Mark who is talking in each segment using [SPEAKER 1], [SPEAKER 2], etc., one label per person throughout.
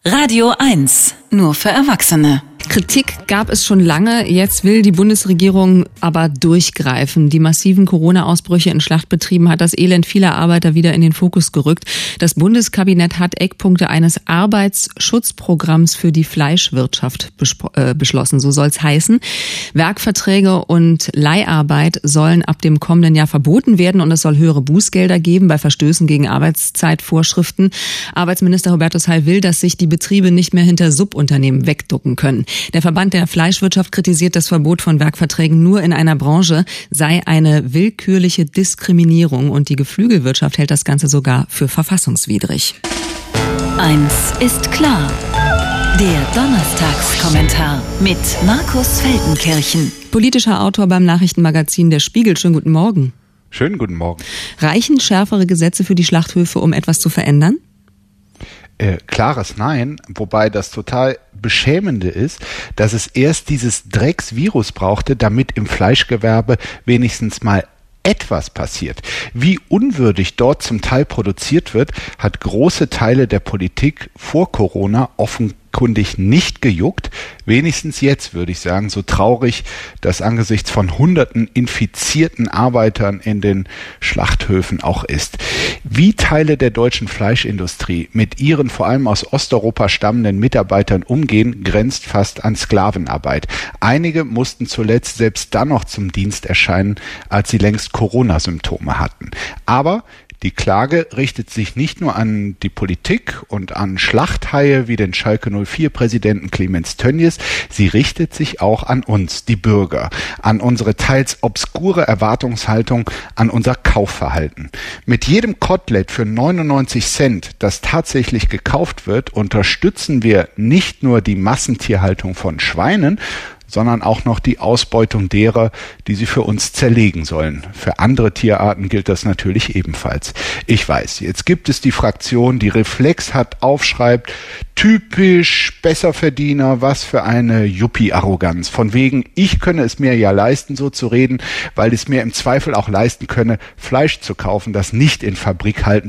[SPEAKER 1] Radio 1, nur für Erwachsene.
[SPEAKER 2] Kritik gab es schon lange, jetzt will die Bundesregierung aber durchgreifen. Die massiven Corona-Ausbrüche in Schlachtbetrieben hat das Elend vieler Arbeiter wieder in den Fokus gerückt. Das Bundeskabinett hat Eckpunkte eines Arbeitsschutzprogramms für die Fleischwirtschaft beschlossen. So soll es heißen. Werkverträge und Leiharbeit sollen ab dem kommenden Jahr verboten werden und es soll höhere Bußgelder geben bei Verstößen gegen Arbeitszeitvorschriften. Arbeitsminister Hubertus Heil will, dass sich die Betriebe nicht mehr hinter Subunternehmen wegducken können. Der Verband der Fleischwirtschaft kritisiert, das Verbot von Werkverträgen nur in einer Branche sei eine willkürliche Diskriminierung und die Geflügelwirtschaft hält das Ganze sogar für verfassungswidrig.
[SPEAKER 1] Eins ist klar. Der Donnerstagskommentar mit Markus Feldenkirchen.
[SPEAKER 2] Politischer Autor beim Nachrichtenmagazin Der Spiegel. Schönen guten Morgen.
[SPEAKER 3] Schönen guten Morgen.
[SPEAKER 2] Reichen schärfere Gesetze für die Schlachthöfe, um etwas zu verändern?
[SPEAKER 3] Klares Nein, wobei das total Beschämende ist, dass es erst dieses Drecksvirus brauchte, damit im Fleischgewerbe wenigstens mal etwas passiert. Wie unwürdig dort zum Teil produziert wird, hat große Teile der Politik vor Corona offenkundig nicht gejuckt. Wenigstens jetzt, würde ich sagen, so traurig das angesichts von hunderten infizierten Arbeitern in den Schlachthöfen auch ist. Wie Teile der deutschen Fleischindustrie mit ihren vor allem aus Osteuropa stammenden Mitarbeitern umgehen, grenzt fast an Sklavenarbeit. Einige mussten zuletzt selbst dann noch zum Dienst erscheinen, als sie längst Corona-Symptome hatten. Aber die Klage richtet sich nicht nur an die Politik und an Schlachthaie wie den Schalke 04-Präsidenten Clemens Tönnies, sie richtet sich auch an uns, die Bürger, an unsere teils obskure Erwartungshaltung, an unser Kaufverhalten. Mit jedem Kotelett für 99 Cent, das tatsächlich gekauft wird, unterstützen wir nicht nur die Massentierhaltung von Schweinen, sondern auch noch die Ausbeutung derer, die sie für uns zerlegen sollen. Für andere Tierarten gilt das natürlich ebenfalls. Ich weiß, jetzt gibt es die Fraktion, die Reflex hat, aufschreibt, typisch Besserverdiener, was für eine Yuppie-Arroganz. Von wegen, ich könne es mir ja leisten, so zu reden, weil es mir im Zweifel auch leisten könne, Fleisch zu kaufen, das nicht in Fabrikhallen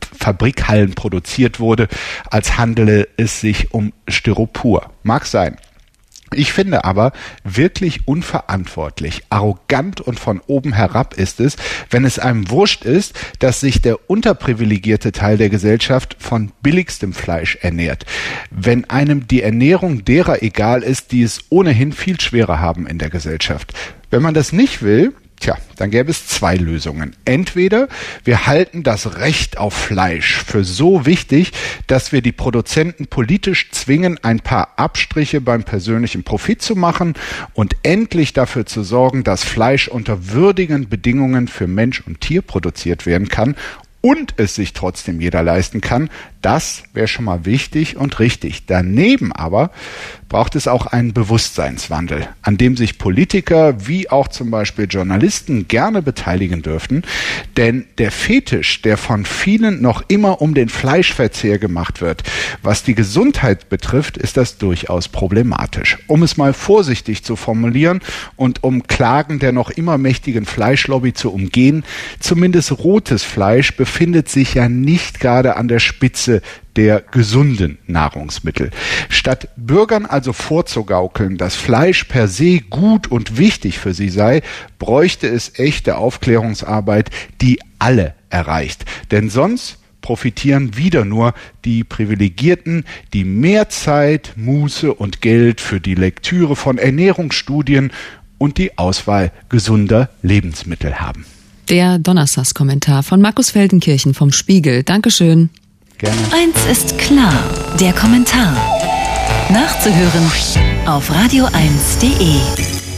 [SPEAKER 3] produziert wurde, als handele es sich um Styropor. Mag sein. Ich finde aber wirklich unverantwortlich, arrogant und von oben herab ist es, wenn es einem wurscht ist, dass sich der unterprivilegierte Teil der Gesellschaft von billigstem Fleisch ernährt. Wenn einem die Ernährung derer egal ist, die es ohnehin viel schwerer haben in der Gesellschaft. Wenn man das nicht will, dann gäbe es zwei Lösungen. Entweder wir halten das Recht auf Fleisch für so wichtig, dass wir die Produzenten politisch zwingen, ein paar Abstriche beim persönlichen Profit zu machen und endlich dafür zu sorgen, dass Fleisch unter würdigen Bedingungen für Mensch und Tier produziert werden kann und es sich trotzdem jeder leisten kann. Das wäre schon mal wichtig und richtig. Daneben aber braucht es auch einen Bewusstseinswandel, an dem sich Politiker wie auch zum Beispiel Journalisten gerne beteiligen dürften. Denn der Fetisch, der von vielen noch immer um den Fleischverzehr gemacht wird, was die Gesundheit betrifft, ist das durchaus problematisch. Um es mal vorsichtig zu formulieren und um Klagen der noch immer mächtigen Fleischlobby zu umgehen, zumindest rotes Fleisch befindet sich ja nicht gerade an der Spitze der gesunden Nahrungsmittel. Statt Bürgern also vorzugaukeln, dass Fleisch per se gut und wichtig für sie sei, bräuchte es echte Aufklärungsarbeit, die alle erreicht. Denn sonst profitieren wieder nur die Privilegierten, die mehr Zeit, Muße und Geld für die Lektüre von Ernährungsstudien und die Auswahl gesunder Lebensmittel haben.
[SPEAKER 2] Der Donnerstagskommentar von Markus Feldenkirchen vom Spiegel. Dankeschön.
[SPEAKER 3] Gerne.
[SPEAKER 1] Eins ist klar, der Kommentar. Nachzuhören auf radio1.de.